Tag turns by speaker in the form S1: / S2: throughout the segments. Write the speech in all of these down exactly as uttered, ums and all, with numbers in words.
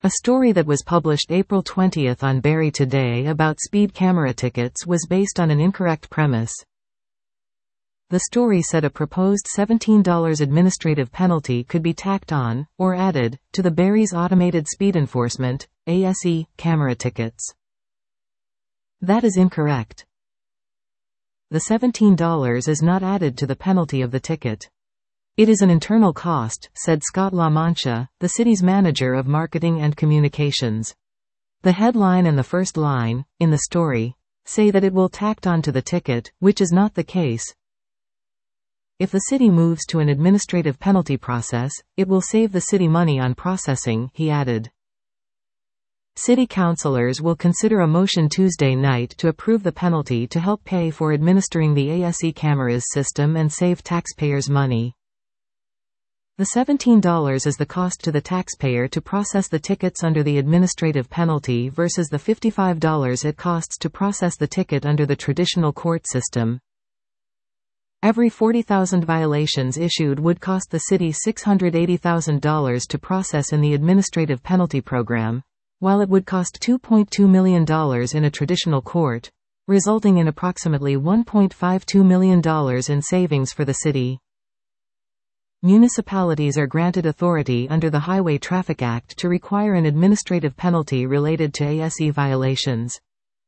S1: A story that was published April twentieth on Barrie Today about speed camera tickets was based on an incorrect premise. The story said a proposed seventeen dollar administrative penalty could be tacked on, or added, to the Barrie's Automated Speed Enforcement (A S E) camera tickets. That is incorrect. The seventeen dollars is not added to the penalty of the ticket. It is an internal cost, said Scott LaMancha, the city's manager of marketing and communications. The headline and the first line, in the story, say that it will tacked onto the ticket, which is not the case. If the city moves to an administrative penalty process, it will save the city money on processing, he added. City councillors will consider a motion Tuesday night to approve the penalty to help pay for administering the A S E cameras system and save taxpayers money. The seventeen dollars is the cost to the taxpayer to process the tickets under the administrative penalty versus the fifty-five dollars it costs to process the ticket under the traditional court system. Every forty thousand violations issued would cost the city six hundred eighty thousand dollars to process in the administrative penalty program, while it would cost two point two million dollars in a traditional court, resulting in approximately one point five two million dollars in savings for the city. Municipalities are granted authority under the Highway Traffic Act to require an administrative penalty related to A S E violations.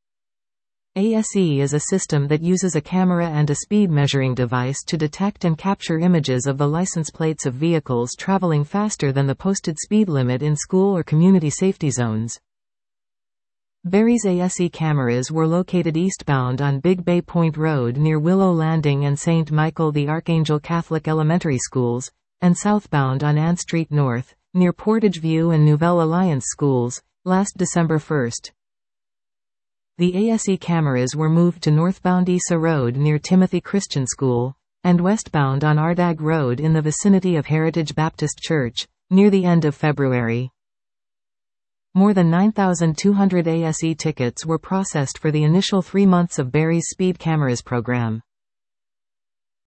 S1: A S E is a system that uses a camera and a speed measuring device to detect and capture images of the license plates of vehicles traveling faster than the posted speed limit in school or community safety zones. Barrie's A S E cameras were located eastbound on Big Bay Point Road near Willow Landing and Saint Michael the Archangel Catholic Elementary Schools, and southbound on Ann Street North, near Portage View and Nouvelle Alliance Schools, last December first. The A S E cameras were moved to northbound Issa Road near Timothy Christian School, and westbound on Ardag Road in the vicinity of Heritage Baptist Church, near the end of February. More than nine thousand two hundred A S E tickets were processed for the initial three months of Barrie's Speed Cameras program.